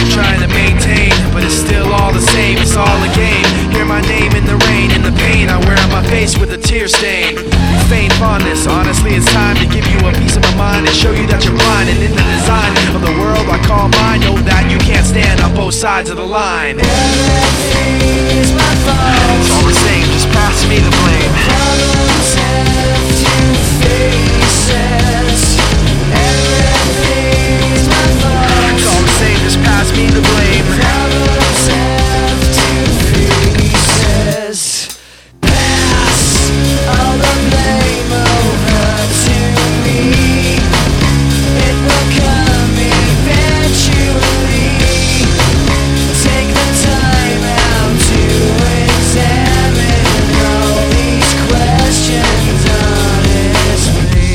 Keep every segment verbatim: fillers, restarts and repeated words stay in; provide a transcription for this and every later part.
trying to maintain, but it's still all the same, it's all a game. Hear my name in the rain, in the pain I wear on my face with a tear stain. You feign fondness, honestly it's time to give you a piece of my mind and show you that you're blind. And in the design of the world I call mine, know that you can't stand on both sides of the line. Everything is my fault. It's all the same, just pass me the blame. Problems have two faces. Everything is my fault. It's all the same, just pass me the blame. Problems have two faces. Pass all the blame over to me. It will come eventually. Take the time out to examine all these questions honestly.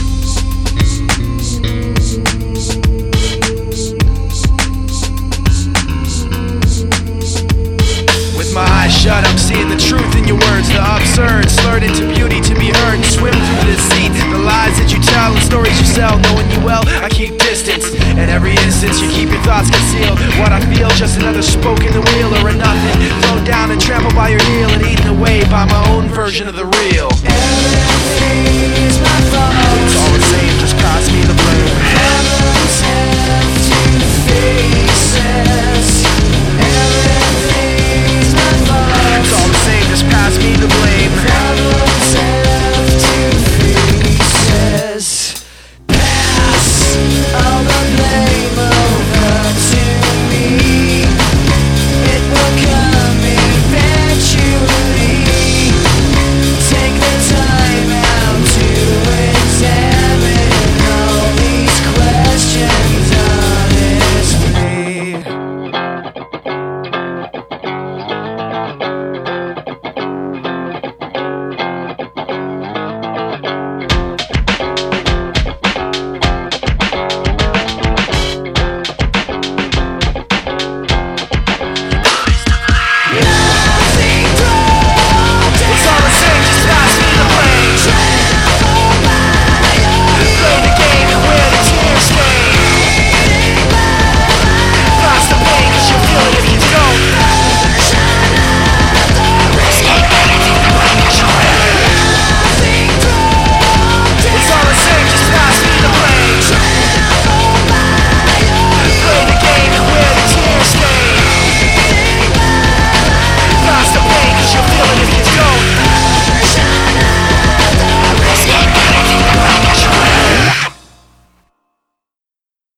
With my eyes shut, I'm seeing the truth in your words, the absurd, slurred into beauty to be heard, and swim through the deceit, the lies that you tell and stories you sell. Knowing you well, I keep distance. In every instance, you keep your thoughts concealed. What I feel, just another spoke in the wheel, or a nothing thrown down and trampled by your heel, and eaten away by my own version of the real. Everything is my fault.